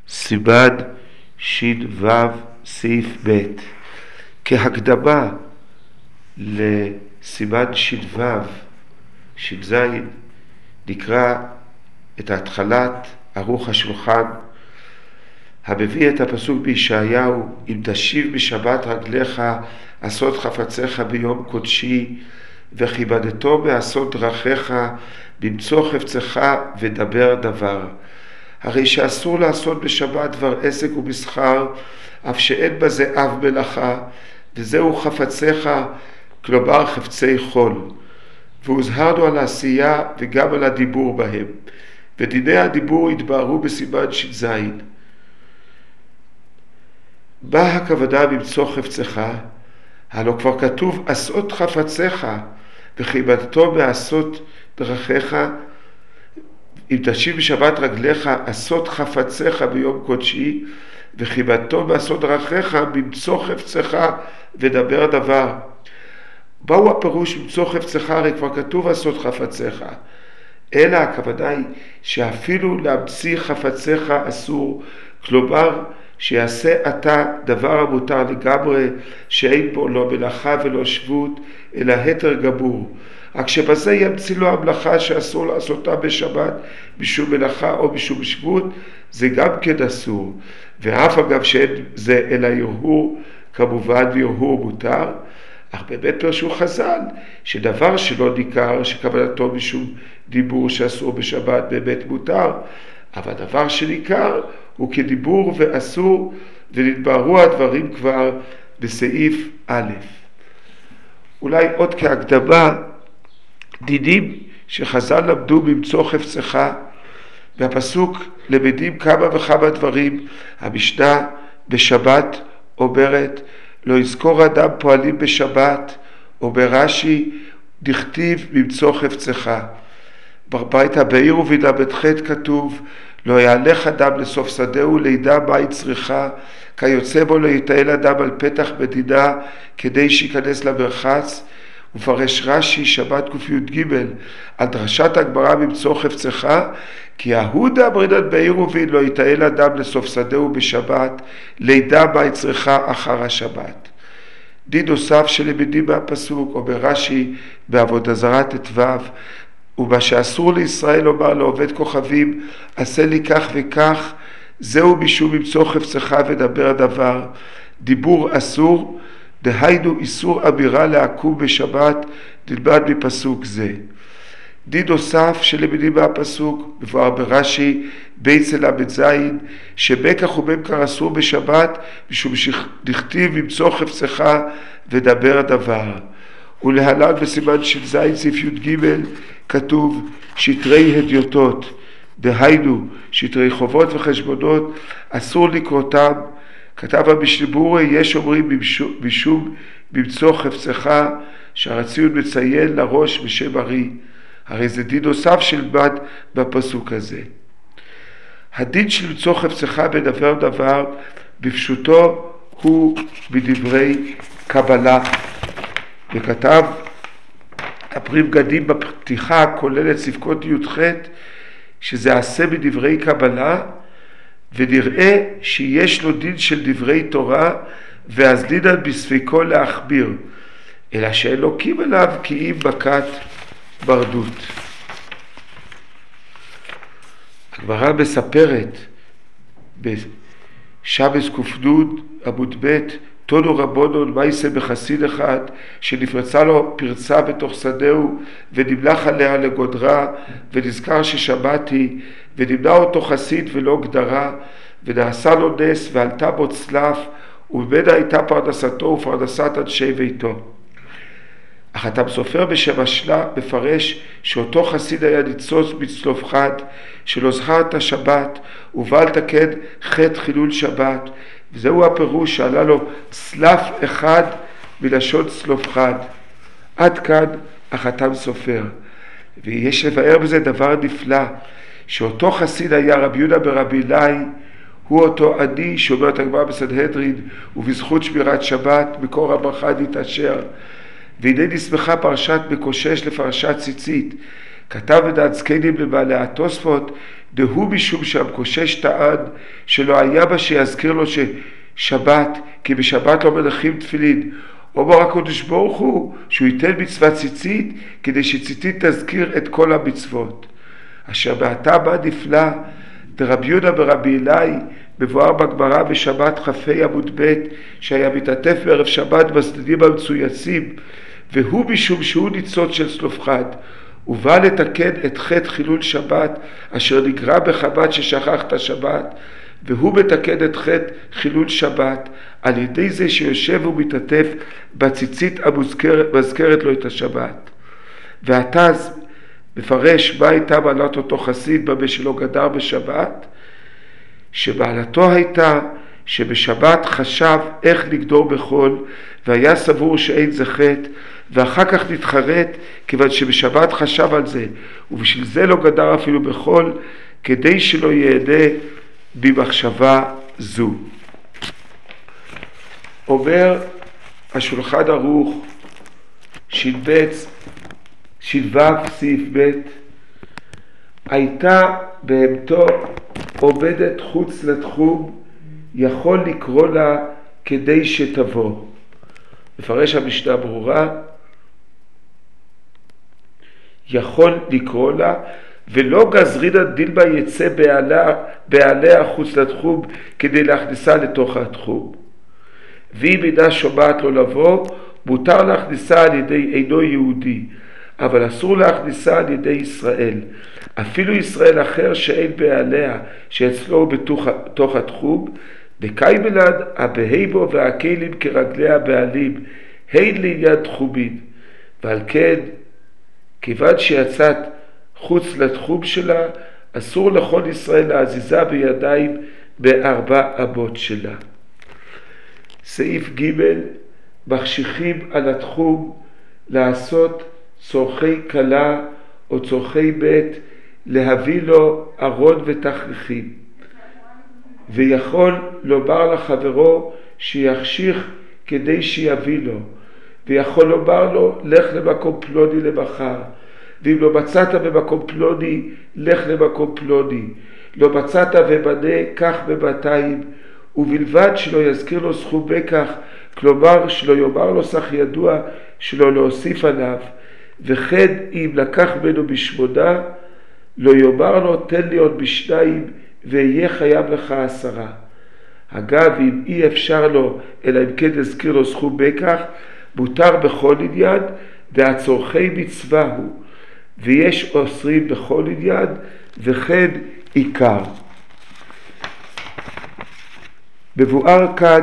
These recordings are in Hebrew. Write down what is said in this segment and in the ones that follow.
סימן ש"ו סעיף ב'. כהקדמה לסימן ש"ו, ש"ז, נקרא את התחלת ערוך השולחן, המביא את הפסוק בישעיהו: אם תשיב בשבת רגליך עשות חפציך ביום קודשי, וכיבדתו מעשות דרכיך, במצוא חפצך ודבר דבר. הרי שאסור לעשות בשבת דבר עסק ומסחר, אף שאין בזה אב מלאכה, וזהו חפציך, כלומר חפצי חול. והוזהרנו על העשייה וגם על הדיבור בהם, ודיני הדיבור התבהרו בסימן ש"ז. מה הכוונה במצוא חפצך? הלא כבר כתוב עשות חפציך, וכיבדתו מעשות דרכיך. אם תשיב בשבת רגליך עשות חפציך ביום קודשי, וכיבדתו מעשות דרכיך, במצוא חפצך ודבר דבר. מהו הפירוש במצוא חפצך? הרי כבר כתוב עשות חפציך. אלא הכוונה היא שאפילו להמציא חפציך אסור, כלומר שיעשה אתה דבר המותר לגמרי, שאין בו לא מלאכה ולא שבות, אלא התר גמור. רק שבזה ימציא לו המלאכה שאסור לעשותה בשבת משום מלאכה או משום שבות, זה גם כן אסור. ואף אגב שאין זה אלא ירהור, כמובן וירהור מותר, אך באמת פרשו חז"ל שדבר שלא ניכר שכוונתו משום דיבור שאסור בשבת באמת מותר, אבל דבר שניכר הוא כדיבור ואסור, ונתבהרו הדברים כבר בסעיף א'. אולי עוד כהקדמה, דינים שחז"ל למדו במצוא חפצך, והפסוק למדים כמה וכמה דברים. המשנה בשבת אומרת לא יזכור אדם פועלים בשבת, או ברש"י דכתיב במצוא חפצך. ברייתא בעיר ובינה ב' כתוב לא יהלך אדם לסוף שדהו לידע מה היא צריכה, כיוצא בו לא יטייל אדם על פתח מדינה כדי שיכנס למרחץ. ופרש רש"י שבת קי"ג על דרשת הגמרא במצוא חפצך, כי ההודה אמרינן בעיר ובין לא יטייל אדם לסוף שדהו בשבת לידע מה היא צריכה אחר השבת. דין נוסף שלמדים מהפסוק אומר רש"י בעבודה זרה ט"ו: ומה שאסור לישראל לומר לעובד כוכבים עשה לי כך וכך, זהו משום למצוא חפצך ודבר דבר. דיבור אסור, דהיינו איסור אמירה לעקום בשבת, נלמד מפסוק זה. דין נוסף שלמדים מהפסוק מבואר ברש"י בייצא ל"ז שמקח וממכר אסור בשבת משום שדכתיב במצוא חפצך ודבר דבר. ולהלן בסימן ש"ז סעיף י"ג כתוב שטרי הדיוטות, דהיינו שטרי חובות וחשבונות, אסור לקרותם. כתב המשנה ברורה יש אומרים משום במצוא חפצך, שהרציון מציין לראש בשם ארי. הרי זה דין נוסף שלמד בפסוק הזה. הדין של למצוא חפצך בדבר דבר בפשוטו הוא בדברי קבלה. וכתב הפרי מגדים בפתיחה כוללת ספקות י"ח שזה עשה בדברי קבלה, ונראה שיש לו דין של דברי תורה, ואז דינן בספקו להכביר, אלא שאלוקים עליו כי אם מכת ברדות. הגמרא מספרת בשבס ק"ן עמוד ב' תונו רבונון מייסה בחסיד אחד שנפרצה לו פרצה בתוך שדהו ונמלח עליה לגודרה, ונזכר ששמעתי, ונמנע אותו חסיד ולא גדרה, ונעשה לו נס ועלתה בו צלף, וממנה הייתה פרנסתו ופרנסת אנשי ביתו. אך אתם סופר בשם השלה מפרש שאותו חסיד היה ניצוץ בצלוף חד שלא זכר את השבת ובא לתקן חטא חילול שבת, וזהו הפירוש שעלה לו צלף אחד מלשון צלוף חד. עד כאן החתם סופר. ויש לבאר בזה דבר נפלא, שאותו חסיד היה רבי יהודה ברבי אילאי, הוא אותו עני שאומרת הגמרא בסנהדרין, ובזכות שמירת שבת מקור הברכה נתעשר. והנה נסמכה פרשת מקושש לפרשת ציצית, כתב בדעת זקנים לבעלי התוספות, דהוא משום שהמקושש טען שלא היה בה שיזכיר לו ששבת, כי בשבת לא מנחים תפילין. אומר הקדוש ברוך הוא שהוא ייתן מצוות ציצית, כדי שציצית תזכיר את כל המצוות. אשר מעתה מה נפלא, דרבי יהודה ברבי אלי, מבואר בגמרא בשבת כ"ה עמוד ב', שהיה מתעטף בערב שבת בסדדים המצויצים, והוא משום שהוא ניצוץ של צלופחד, ובא לתקן את חטא חילול שבת אשר נגרע בחמת ששכח את השבת, והוא מתקן את חטא חילול שבת על ידי זה שיושב ומתעטף בציצית המזכרת לו את השבת. והתז מפרש מה הייתה מעלת אותו חסיד במה שלא גדר בשבת, שמעלתו הייתה שבשבת חשב איך לגדור בחול, והיה סבור שאין זה חטא, ואחר כך נתחרט כיוון שבשבת חשב על זה, ובשביל זה לא גדר אפילו בחול, כדי שלא ייהנה במחשבה זו. אומר השולחן ערוך שלוו סעיף ב', הייתה בהמתו עומדת חוץ לתחום, יכול לקרוא לה כדי שתבוא. מפרש המשנה ברורה, יכול לקרוא לה, ולא גזרינא דילמה יצא בעליה חוץ לתחום כדי להכניסה לתוך התחום. ואם אינה שומעת לו לבוא, מותר להכניסה על ידי אינו יהודי, אבל אסור להכניסה על ידי ישראל. אפילו ישראל אחר שאין בעליה, שאצלו בתוך התחום, דקיימלן הבהימו והכלים כרגלי הבעלים, הן לעניין תחומין. ועל כן, כיוון שיצאת חוץ לתחום שלה, אסור לכל ישראל להזיזה בידיים בארבע אמות שלה. סעיף ג', מחשיכים על התחום לעשות צורכי כלה או צורכי בית, להביא לו ארון ותכריכים, ויכול לומר לחברו שיחשיך כדי שיביא לו, ויכול לומר לו לך למקום פלוני למחר, ואם לא מצאת במקום פלוני לך למקום פלוני, לא מצאת ובנה כך ב200, ובלבד שלא יזכיר לו סכום בכך, כלומר שלא יאמר לו סך ידוע שלא להוסיף עליו, וכן אם לקח ממנו ב8, לא יאמר לו תן לי עוד ב2 ויהיה חייב לך 10. אגב, אם אי אפשר לו אלא אם כן יזכיר לו סכום בכך, מותר בכל עניין, והצורכי מצווה הוא, ויש אוסרים בכל עניין, וכן עיקר. מבואר כאן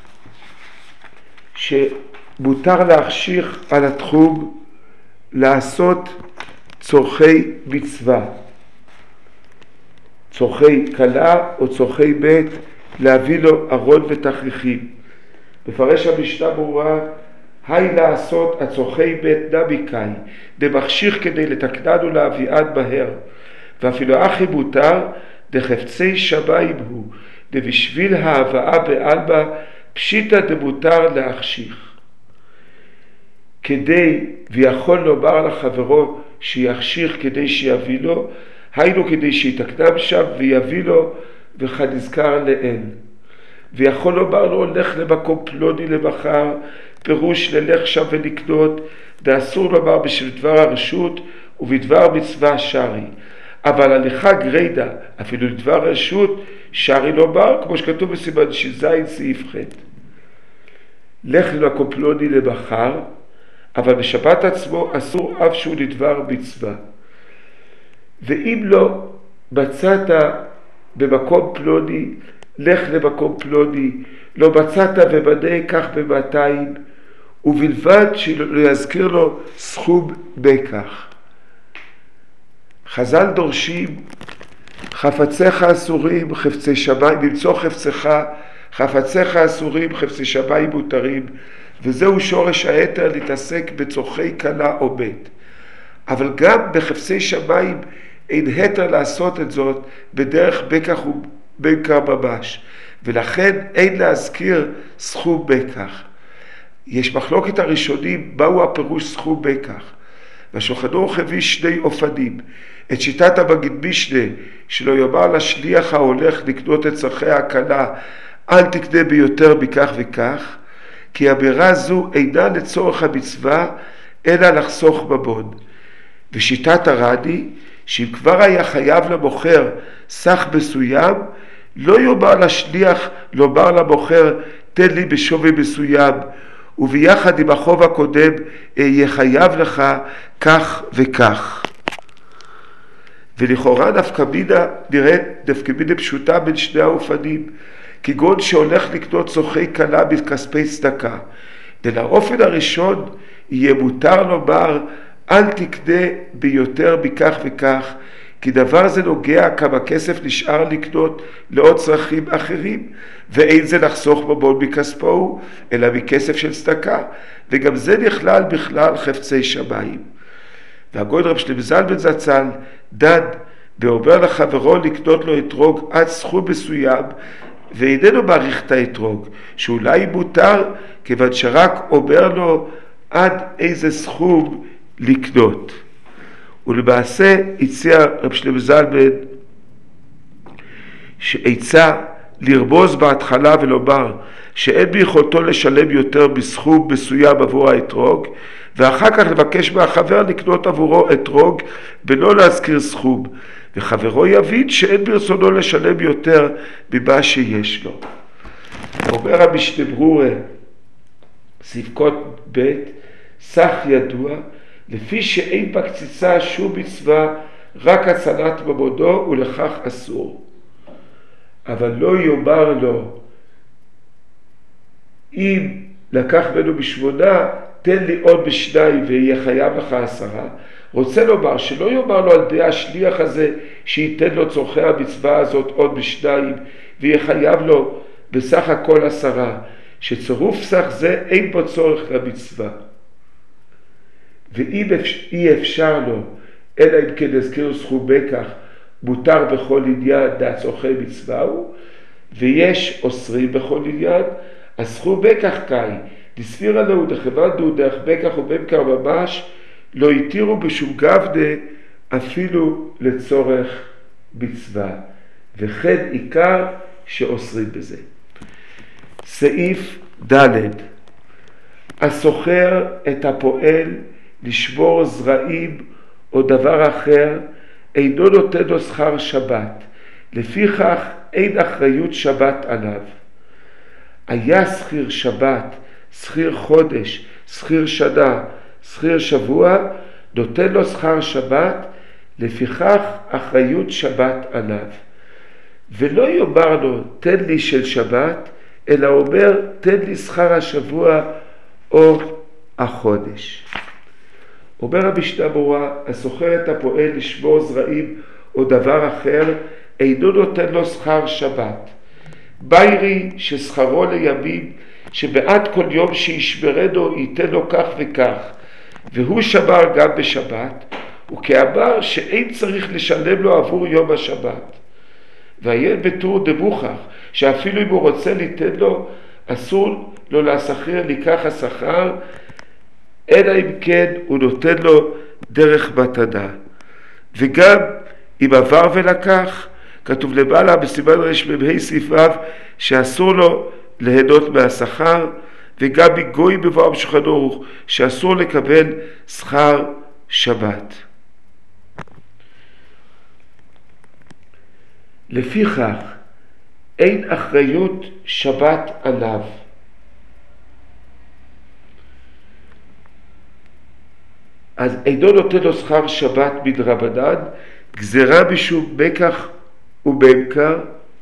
שמותר להחשיך על התחום לעשות צורכי מצווה, צורכי כלה או צורכי בית, להביא לו ארון ותכריכים. מפרש המשנה ברורה, היי לעשות הצורכי בית נמיקאי, דמחשיך כדי לתקנן ולהביאן מהר, ואפילו אחי מותר, דחפצי שמיים הוא, דבשביל ההבאה בעלמא, פשיטא דמותר להחשיך. כדי, ויכול לומר לחברו שיחשיך כדי שיביא לו, היינו כדי שיתקנם שם ויביא לו, וכנזכר לאל. ויכול לומר לו, לך למקום פלוני למחר, פירוש ללך שם ולקנות, ואסור לומר בשביל דבר הרשות ובדבר מצווה שרי. אבל הליכה גרידא, אפילו לדבר הרשות, שרי לומר, כמו שכתוב בסימן שז סעיף ח'. לך למקום פלוני למחר, אבל בשבת עצמו אסור אף שהוא לדבר מצווה. ואם לא מצאת במקום פלוני, לך למקום פלוני, לא מצאת ובנה כך ב200, ובלבד שלא יזכיר לו סכום בכך. חז"ל דורשים, חפציך אסורים, חפצי שמיים, למצוא חפציך, חפציך אסורים, חפצי שמיים מותרים, וזהו שורש היתר להתעסק בצורכי כלה או בית. אבל גם בחפצי שמיים אין היתר לעשות את זאת בדרך בכך ובכך ממש, ולכן אין להזכיר סכום בכך. יש מחלוקת הראשונים מהו הפירוש סכום בכך, והשולחן ערוך הביא שני אופנים. את שיטת המגיד משנה, שלא יאמר לשליח ההולך לקנות את צרכי הכלה, אל תקנה ביותר מכך וכך, כי אמירה זו אינה לצורך המצווה, אלא לחסוך ממון. ושיטת הרדי, שאם כבר היה חייב למוכר סך מסוים, לא יאמר לשליח לומר למוכר תן לי בשווי מסוים, וביחד עם החוב הקודם יהיה חייב לך כך וכך. ולכאורה נפקא מינה נראית נפקא מינה פשוטה בין שני האופנים, כגון שהולך לקנות צורכי כלה מכספי צדקה. ולאופן הראשון יהיה מותר לומר אל תקנה ביותר מכך וכך, כי דבר זה נוגע כמה כסף נשאר לקנות לעוד צרכים אחרים, ואין זה לחסוך ממון מכספו, אלא מכסף של צדקה, וגם זה נכלל בכלל חפצי שמיים. והגאון רב שלמה זלמן זצ"ל דן ואומר לחברו לקנות לו אתרוג עד סכום מסוים, ואיננו מעריך את האתרוג, שאולי מותר, כיוון שרק אומר לו עד איזה סכום לקנות. ולמעשה הציע רב שלמה זלמן שעצה לרמוז בהתחלה ולומר שאין ביכולתו לשלם יותר בסכום מסוים עבור האתרוג, ואחר כך לבקש מהחבר לקנות עבורו אתרוג ולא להזכיר סכום, וחברו יבין שאין ברצונו לשלם יותר ממה שיש לו. אומר המשנה ברורה ספקות ב' סך ידוע, לפי שאין בקציצה שום מצווה, רק הצלת ממונו, ולכך אסור. אבל לא יאמר לו, אם לקח ממנו בשמונה, תן לי עוד בשניים ויהיה חייב לך 10. רוצה לומר שלא יאמר לו על ידי השליח הזה שייתן לו צורכי המצווה הזאת עוד בשניים ויהיה חייב לו בסך הכל 10, שצירוף סך זה אין בו צורך למצווה. ואם אי אפשר לו, אלא אם כן הזכיר סכום בכך, מותר בכל עניין צורכי מצווה הוא, ויש אוסרים בכל עניין, הסכום בכך קאי, דסבירה לו דכבדו דרך בכך ובמקר ממש, לא התירו בשום גבנה אפילו לצורך מצווה, וכן עיקר שאוסרים בזה. סעיף ד' הסוחר את הפועל לשבור זרעים או דבר אחר, אינו נותן לו שכר שבת, לפיכך אין אחריות שבת עליו. היה שכיר שבת, שכיר חודש, שכיר שנה, שכיר שבוע, נותן לו שכר שבת, לפיכך אחריות שבת עליו. ולא יאמר לו תן לי של שבת, אלא אומר תן לי שכר השבוע או החודש. אומר המשנה ברורה, הסוחר את הפועל לשבור זרעים או דבר אחר, אינו נותן לו שכר שבת. ביירי ששכרו לימים, שבעד כל יום שישברנו ייתן לו כך וכך, והוא שמר גם בשבת, וכאמר שאין צריך לשלם לו עבור יום השבת. והעיין בטור דמוכח, שאפילו אם הוא רוצה ליתן לו, אסור לו להשכיר לקח השכר, אלא אם כן הוא נותן לו דרך מתנה. וגם אם עבר ולקח, כתוב למעלה בסימן רמ"ה סעיף ו' שאסור לו ליהנות מהשכר, וגם מגוי מבואם שולחן ערוך שאסור לקבל שכר שבת. לפיכך אין אחריות שבת עליו. אז אינו נותן לו שכר שבת מדרבנן, גזרה משום מקח ובמקר.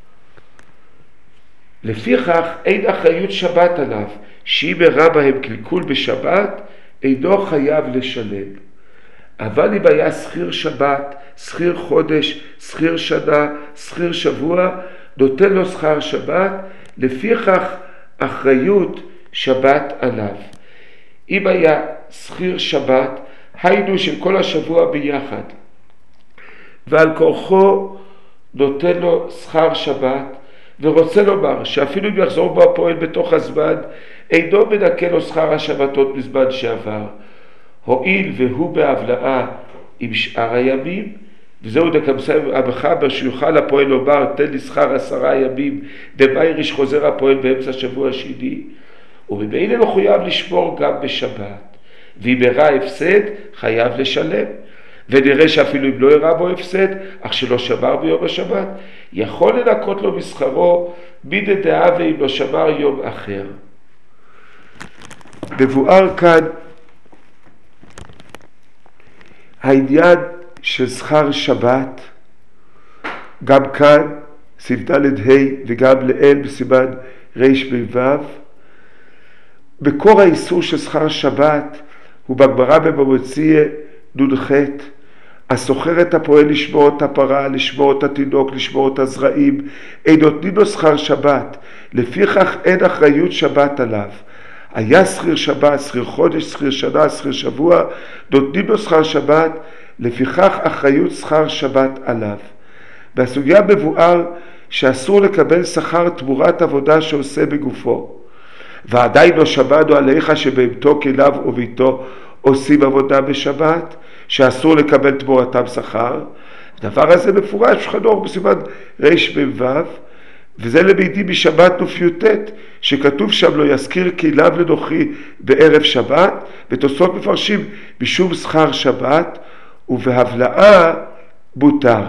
לפיכך אין אחריות שבת עליו, שאם הראה בהם קלקול בשבת, אינו חייב לשלם. אבל אם היה שכיר שבת, שכיר חודש, שכיר שנה, שכיר שבוע, נותן לו שכר שבת, לפיכך אחריות שבת עליו. אם היה שכיר שבת, היינו של כל השבוע ביחד, ועל כורחו נותן לו שכר שבת, ורוצה לומר שאפילו אם יחזור בו הפועל בתוך הזמן, אינו מנקה לו שכר השבתות בזמן שעבר. הועיל והוא בהבלעה עם שאר הימים, וזהו דקמסה המחבר שיוכל הפועל לומר תן לי שכר 10 ימים דמייריש חוזר הפועל באמצע השבוע השני, וממילא מחויב לשמור גם בשבת, ואם הראה הפסד חייב לשלם. ונראה שאפילו אם לא הראה בו הפסד אך שלא שמר ביום השבת, יכול לנקות לו משכרו מדדעה ואם לא שמר יום אחר. מבואר כאן העניין של שכר שבת, גם כאן ס"ד ה' וגם לאל בסימן רמ"ו. מקור האיסור של שכר שבת הוא בגמרא בבבא מציעא נ"ח, הסוחר את הפועל לשמור את הפרה, לשמור את התינוק, לשמור את הזרעים, אין נותנים לו שכר שבת, לפיכך אין אחריות שבת עליו. היה שכיר שבת, שכיר חודש, שכיר שנה, שכיר שבוע, נותנים לו שכר שבת, לפיכך אחריות שכר שבת עליו. בסוגיה מבואר שאסור לקבל שכר תמורת עבודה שעושה בגופו, ועדיין לא שמענו עליך שבהמתו כליו וביתו עושים עבודה בשבת, שאסור לקבל תמורתם שכר. הדבר הזה מפורש חנוך בסימן רמ"ו, וזה למעידים משבת נ"ט, שכתוב שם לא יזכיר כליו לנוכרי בערב שבת, ותוספות מפרשים משום שכר שבת, ובהבלעה מותר.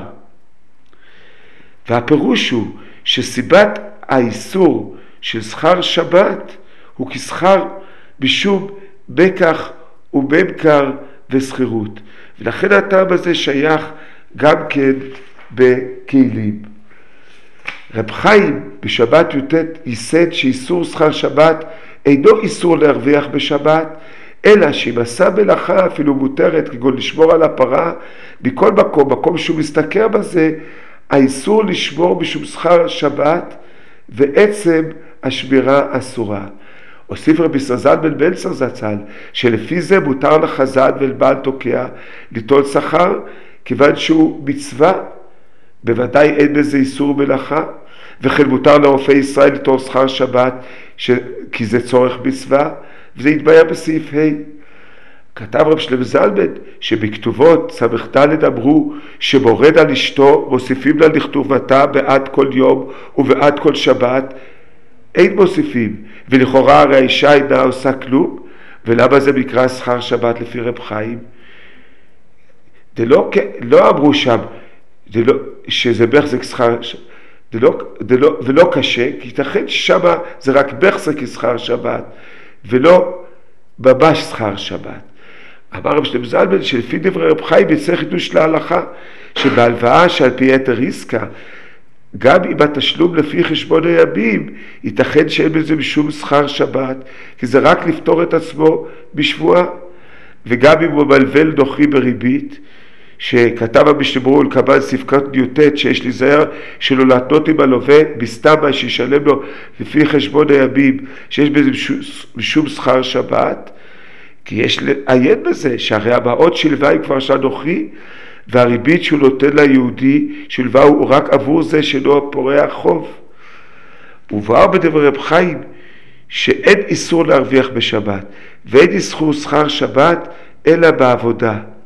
והפירוש הוא שסיבת האיסור של שכר שבת הוא כשכר משום בכך ובמכר ושכירות, ולכן הטעם הזה שייך גם כן בכלים. רב חיים בשבת י"ט ייסד שאיסור שכר שבת אינו איסור להרוויח בשבת, אלא שאם עשה מלאכה אפילו מותרת, כגון לשמור על הפרה, בכל מקום שהוא מסתכל בזה, האיסור לשמור משום שכר שבת, ועצם השמירה אסורה. הוסיף רבי סרזל בן בלצר זצ"ל, שלפי זה מותר לחזן ולבעל תוקע ליטול שכר, כיוון שהוא מצווה, בוודאי אין בזה איסור מלאכה, וכן מותר לרופאי ישראל ליטול שכר שבת, כי זה צורך מצווה, וזה יתבהר בסעיף ה'. כתב רב שלמה זלמן שבכתובות ס"ד אמרו שמורד על אשתו מוסיפים לה לכתובתה בעד כל יום ובעד כל שבת, אין מוסיפים, ולכאורה הרי האישה אינה עושה כלום. ולמה זה נקרא שכר שבת לפי רב חיים? לא אמרו שם שזה בהחזק שכר, ולא קשה, כי ייתכן ששם זה רק בהחזק שכר שבת ולא ממש שכר שבת. אמר רב שלמה זלמן שלפי דברי רב חיים יצא חידוש להלכה, שבהלוואה שעל פי יתר עסקה, גם אם התשלום לפי חשבון הימים, ייתכן שאין בזה משום שכר שבת, כי זה רק לפתור את עצמו בשבועה. וגם אם הוא מלווה נוכרי בריבית, שכתב המשנה ברורה ולקבל ספקת י"ט, שיש להיזהר שלא להתנות עם הלווה בסתם מה שישלם לו לפי חשבון הימים, שיש בזה משום שכר שבת, כי יש לעיין בזה שהרי המעות שלווה היא כבר שנה נוכרי, והריבית שהוא נותן ליהודי שלווה הוא רק עבור זה שלא פורע חוב. ובואר בדברי רב חיים שאין איסור להרוויח בשבת, ואין איסור שכר שבת אלא בעבודה.